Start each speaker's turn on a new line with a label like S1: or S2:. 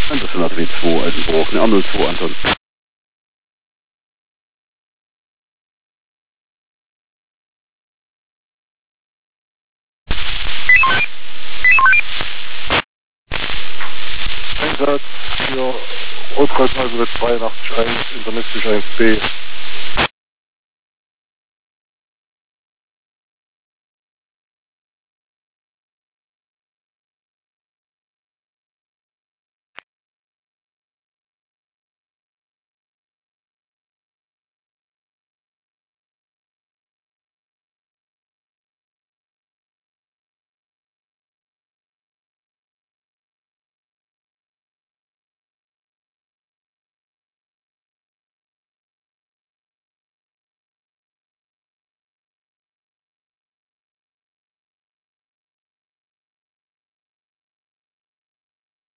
S1: Anderson AW2, Altenbruch, ne, A02, Anton. Einsatz für Ultraschall 82 1, intermistisch 1B.